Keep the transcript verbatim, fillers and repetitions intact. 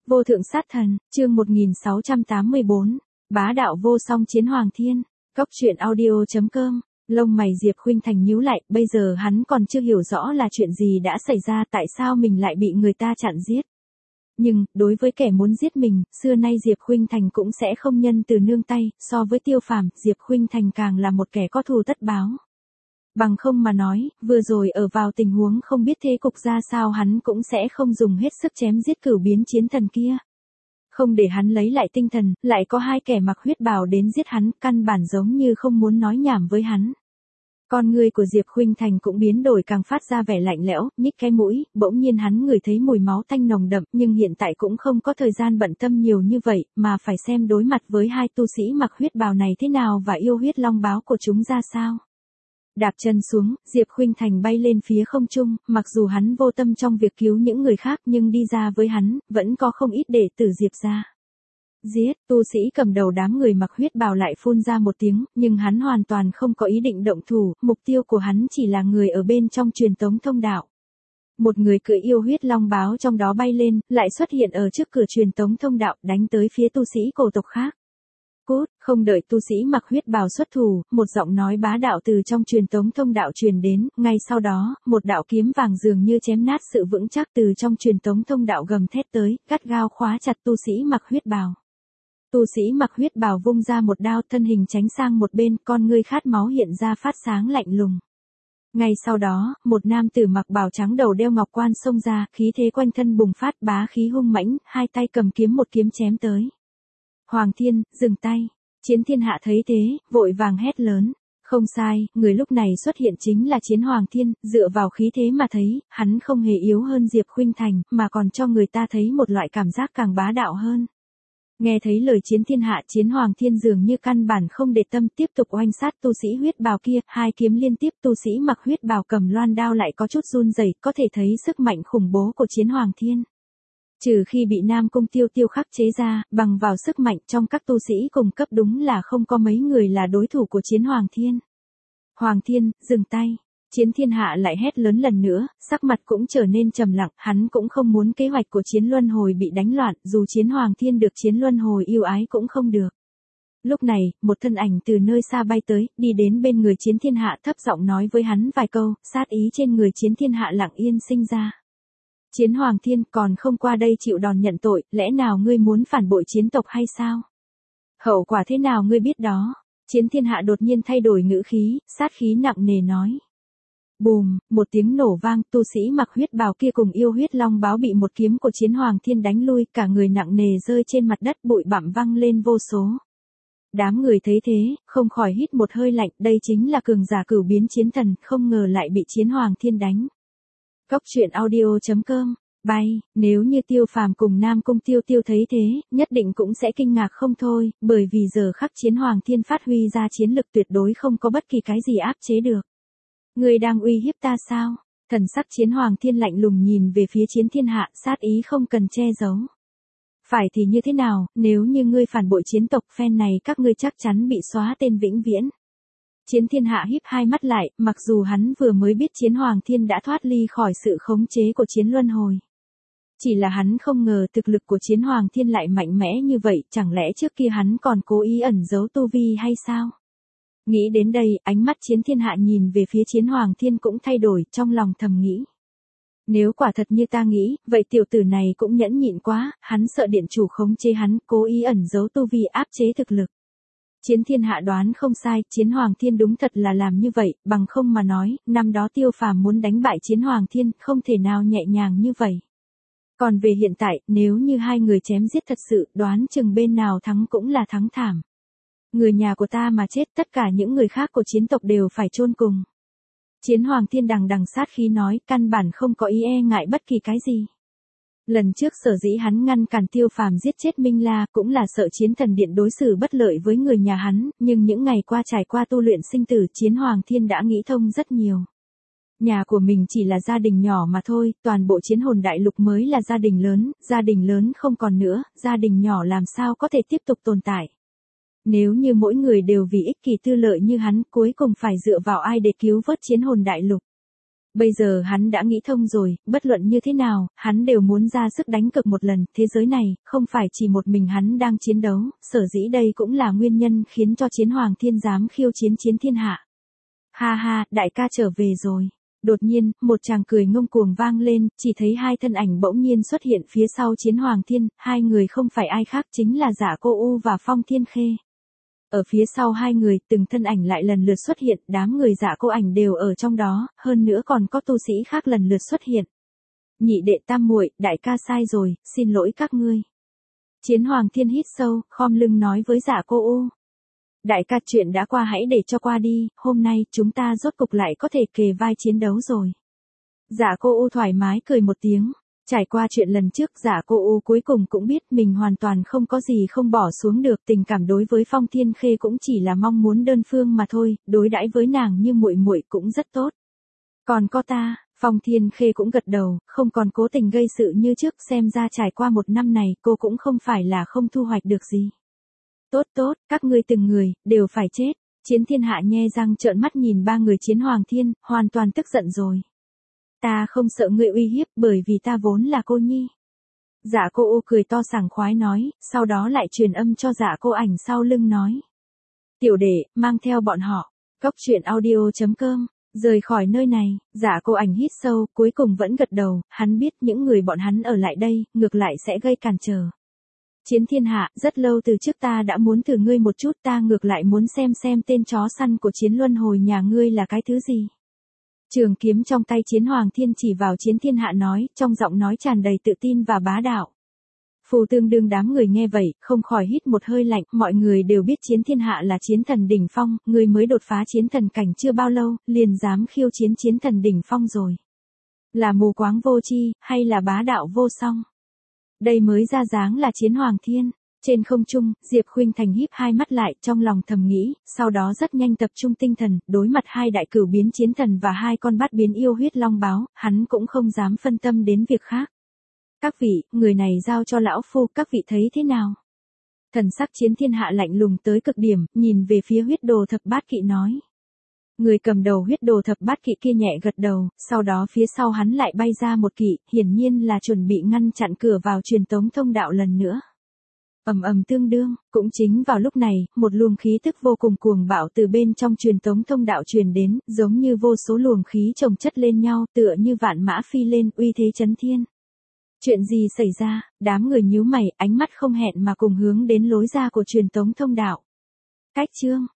Vô thượng sát thần, chương một nghìn sáu trăm tám mươi bốn, bá đạo vô song chiến Hoàng Thiên, Cốc truyện audio.com, lông mày Diệp Khuynh Thành nhíu lại, bây giờ hắn còn chưa hiểu rõ là chuyện gì đã xảy ra, tại sao mình lại bị người ta chặn giết. Nhưng, đối với kẻ muốn giết mình, xưa nay Diệp Khuynh Thành cũng sẽ không nhân từ nương tay, so với Tiêu Phàm, Diệp Khuynh Thành càng là một kẻ có thù tất báo. Bằng không mà nói, vừa rồi ở vào tình huống không biết thế cục ra sao hắn cũng sẽ không dùng hết sức chém giết cửu biến chiến thần kia. Không để hắn lấy lại tinh thần, lại có hai kẻ mặc huyết bào đến giết hắn, căn bản giống như không muốn nói nhảm với hắn. Con người của Diệp Khuynh Thành cũng biến đổi càng phát ra vẻ lạnh lẽo, nhích cái mũi, bỗng nhiên hắn ngửi thấy mùi máu tanh nồng đậm, nhưng hiện tại cũng không có thời gian bận tâm nhiều như vậy, mà phải xem đối mặt với hai tu sĩ mặc huyết bào này thế nào và yêu huyết long báo của chúng ra sao. Đạp chân xuống, Diệp Khuynh Thành bay lên phía không trung, mặc dù hắn vô tâm trong việc cứu những người khác nhưng đi ra với hắn, vẫn có không ít đệ tử Diệp ra. Giết, tu sĩ cầm đầu đám người mặc huyết bào lại phun ra một tiếng, nhưng hắn hoàn toàn không có ý định động thủ, mục tiêu của hắn chỉ là người ở bên trong truyền tống thông đạo. Một người cưỡi yêu huyết long báo trong đó bay lên, lại xuất hiện ở trước cửa truyền tống thông đạo, đánh tới phía tu sĩ cổ tộc khác. Cút, không đợi tu sĩ mặc huyết bào xuất thủ, một giọng nói bá đạo từ trong truyền tống thông đạo truyền đến, ngay sau đó, một đạo kiếm vàng dường như chém nát sự vững chắc từ trong truyền tống thông đạo gầm thét tới, gắt gao khóa chặt tu sĩ mặc huyết bào. Tu sĩ mặc huyết bào vung ra một đao, thân hình tránh sang một bên, con ngươi khát máu hiện ra phát sáng lạnh lùng. Ngay sau đó, một nam tử mặc bào trắng đầu đeo ngọc quan xông ra, khí thế quanh thân bùng phát, bá khí hung mãnh, hai tay cầm kiếm một kiếm chém tới. Hoàng Thiên, dừng tay. Chiến Thiên Hạ thấy thế, vội vàng hét lớn. Không sai, người lúc này xuất hiện chính là Chiến Hoàng Thiên, dựa vào khí thế mà thấy, hắn không hề yếu hơn Diệp Khuynh Thành, mà còn cho người ta thấy một loại cảm giác càng bá đạo hơn. Nghe thấy lời Chiến Thiên Hạ, Chiến Hoàng Thiên dường như căn bản không để tâm, tiếp tục oanh sát tu sĩ huyết bào kia, hai kiếm liên tiếp, tu sĩ mặc huyết bào cầm loan đao lại có chút run rẩy, có thể thấy sức mạnh khủng bố của Chiến Hoàng Thiên. Trừ khi bị Nam Cung Tiêu Tiêu khắc chế ra, bằng vào sức mạnh trong các tu sĩ cùng cấp đúng là không có mấy người là đối thủ của Chiến Hoàng Thiên. Hoàng Thiên, dừng tay. Chiến Thiên Hạ lại hét lớn lần nữa, sắc mặt cũng trở nên trầm lặng, hắn cũng không muốn kế hoạch của Chiến Luân Hồi bị đánh loạn, dù Chiến Hoàng Thiên được Chiến Luân Hồi yêu ái cũng không được. Lúc này, một thân ảnh từ nơi xa bay tới, đi đến bên người Chiến Thiên Hạ thấp giọng nói với hắn vài câu, sát ý trên người Chiến Thiên Hạ lặng yên sinh ra. Chiến Hoàng Thiên còn không qua đây chịu đòn nhận tội, lẽ nào ngươi muốn phản bội chiến tộc hay sao? Hậu quả thế nào ngươi biết đó? Chiến Thiên Hạ đột nhiên thay đổi ngữ khí, sát khí nặng nề nói. Bùm, một tiếng nổ vang, tu sĩ mặc huyết bào kia cùng yêu huyết long báo bị một kiếm của Chiến Hoàng Thiên đánh lui, cả người nặng nề rơi trên mặt đất, bụi bặm văng lên vô số. Đám người thấy thế, không khỏi hít một hơi lạnh, đây chính là cường giả cửu biến chiến thần, không ngờ lại bị Chiến Hoàng Thiên đánh. Cốc truyện audio.com, bay, nếu như Tiêu Phàm cùng Nam Cung Tiêu Tiêu thấy thế, nhất định cũng sẽ kinh ngạc không thôi, bởi vì giờ khắc Chiến Hoàng Thiên phát huy ra chiến lực tuyệt đối không có bất kỳ cái gì áp chế được. Ngươi đang uy hiếp ta sao? Thần sắc Chiến Hoàng Thiên lạnh lùng nhìn về phía Chiến Thiên Hạ, sát ý không cần che giấu. Phải thì như thế nào, nếu như ngươi phản bội chiến tộc phen này các ngươi chắc chắn bị xóa tên vĩnh viễn. Chiến Thiên Hạ híp hai mắt lại, mặc dù hắn vừa mới biết Chiến Hoàng Thiên đã thoát ly khỏi sự khống chế của Chiến Luân Hồi. Chỉ là hắn không ngờ thực lực của Chiến Hoàng Thiên lại mạnh mẽ như vậy, chẳng lẽ trước kia hắn còn cố ý ẩn giấu tu vi hay sao? Nghĩ đến đây, ánh mắt Chiến Thiên Hạ nhìn về phía Chiến Hoàng Thiên cũng thay đổi, trong lòng thầm nghĩ. Nếu quả thật như ta nghĩ, vậy tiểu tử này cũng nhẫn nhịn quá, hắn sợ điện chủ khống chế hắn, cố ý ẩn giấu tu vi áp chế thực lực. Chiến Thiên Hạ đoán không sai, Chiến Hoàng Thiên đúng thật là làm như vậy, bằng không mà nói, năm đó Tiêu Phàm muốn đánh bại Chiến Hoàng Thiên, không thể nào nhẹ nhàng như vậy. Còn về hiện tại, nếu như hai người chém giết thật sự, đoán chừng bên nào thắng cũng là thắng thảm. Người nhà của ta mà chết, tất cả những người khác của chiến tộc đều phải chôn cùng. Chiến Hoàng Thiên đằng đằng sát khí nói, căn bản không có ý e ngại bất kỳ cái gì. Lần trước sở dĩ hắn ngăn cản Tiêu Phàm giết chết Minh La cũng là sợ Chiến Thần Điện đối xử bất lợi với người nhà hắn, nhưng những ngày qua trải qua tu luyện sinh tử, Chiến Hoàng Thiên đã nghĩ thông rất nhiều. Nhà của mình chỉ là gia đình nhỏ mà thôi, toàn bộ Chiến Hồn Đại Lục mới là gia đình lớn, gia đình lớn không còn nữa, gia đình nhỏ làm sao có thể tiếp tục tồn tại. Nếu như mỗi người đều vì ích kỷ tư lợi như hắn, cuối cùng phải dựa vào ai để cứu vớt Chiến Hồn Đại Lục. Bây giờ hắn đã nghĩ thông rồi, bất luận như thế nào, hắn đều muốn ra sức đánh cược một lần, thế giới này, không phải chỉ một mình hắn đang chiến đấu, sở dĩ đây cũng là nguyên nhân khiến cho Chiến Hoàng Thiên dám khiêu chiến Chiến Thiên Hạ. Ha ha, đại ca trở về rồi. Đột nhiên, một tràng cười ngông cuồng vang lên, chỉ thấy hai thân ảnh bỗng nhiên xuất hiện phía sau Chiến Hoàng Thiên, hai người không phải ai khác chính là Dạ Cô U và Phong Thiên Khê. Ở phía sau hai người, từng thân ảnh lại lần lượt xuất hiện, đám người Dạ Cô ảnh đều ở trong đó, hơn nữa còn có tu sĩ khác lần lượt xuất hiện. Nhị đệ tam muội, đại ca sai rồi, xin lỗi các ngươi. Chiến Hoàng Thiên hít sâu, khom lưng nói với Dạ Cô U. Đại ca, chuyện đã qua hãy để cho qua đi, hôm nay chúng ta rốt cục lại có thể kề vai chiến đấu rồi. Dạ Cô U thoải mái cười một tiếng. Trải qua chuyện lần trước, Dạ Cô U cuối cùng cũng biết mình hoàn toàn không có gì không bỏ xuống được, tình cảm đối với Phong Thiên Khê cũng chỉ là mong muốn đơn phương mà thôi, đối đãi với nàng như muội muội cũng rất tốt. Còn có ta, Phong Thiên Khê cũng gật đầu, không còn cố tình gây sự như trước, xem ra trải qua một năm này, cô cũng không phải là không thu hoạch được gì. Tốt tốt, các ngươi từng người, đều phải chết. Chiến Thiên Hạ nhe răng trợn mắt nhìn ba người Chiến Hoàng Thiên, hoàn toàn tức giận rồi. Ta không sợ ngươi uy hiếp, bởi vì ta vốn là cô nhi. Dạ Cô U cười to sảng khoái nói, sau đó lại truyền âm cho Dạ Cô ảnh sau lưng nói. Tiểu đệ, mang theo bọn họ. Cốc truyện audio chấm com. Rời khỏi nơi này, Dạ Cô ảnh hít sâu, cuối cùng vẫn gật đầu, hắn biết những người bọn hắn ở lại đây, ngược lại sẽ gây cản trở. Chiến Thiên Hạ, rất lâu từ trước ta đã muốn thử ngươi một chút, ta ngược lại muốn xem xem tên chó săn của Chiến Luân Hồi nhà ngươi là cái thứ gì. Trường kiếm trong tay Chiến Hoàng Thiên chỉ vào Chiến Thiên Hạ nói, trong giọng nói tràn đầy tự tin và bá đạo. Phù tương đương đám người nghe vậy, không khỏi hít một hơi lạnh, mọi người đều biết Chiến Thiên Hạ là chiến thần đỉnh phong, người mới đột phá chiến thần cảnh chưa bao lâu, liền dám khiêu chiến chiến thần đỉnh phong rồi. Là mù quáng vô tri, hay là bá đạo vô song? Đây mới ra dáng là Chiến Hoàng Thiên. Trên không trung, Diệp Khuynh Thành híp hai mắt lại, trong lòng thầm nghĩ, sau đó rất nhanh tập trung tinh thần, đối mặt hai đại cửu biến chiến thần và hai con bát biến yêu huyết long báo, hắn cũng không dám phân tâm đến việc khác. Các vị, người này giao cho lão phu, các vị thấy thế nào? Thần sắc Chiến Thiên Hạ lạnh lùng tới cực điểm, nhìn về phía huyết đồ thập bát kỵ nói. Người cầm đầu huyết đồ thập bát kỵ kia nhẹ gật đầu, sau đó phía sau hắn lại bay ra một kỵ, hiển nhiên là chuẩn bị ngăn chặn cửa vào truyền tống thông đạo lần nữa. Ầm ầm tương đương, cũng chính vào lúc này, một luồng khí tức vô cùng cuồng bạo từ bên trong truyền tống thông đạo truyền đến, giống như vô số luồng khí chồng chất lên nhau, tựa như vạn mã phi lên, uy thế chấn thiên. Chuyện gì xảy ra? Đám người nhíu mày, ánh mắt không hẹn mà cùng hướng đến lối ra của truyền tống thông đạo. Cách chương